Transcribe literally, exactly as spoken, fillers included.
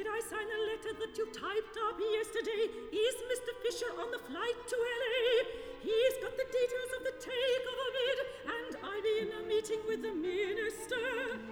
Did I sign a letter that you typed up yesterday? Is Mister Fisher on the flight to L A? He's got the details of the takeover bid, and I'll be in a meeting with the minister.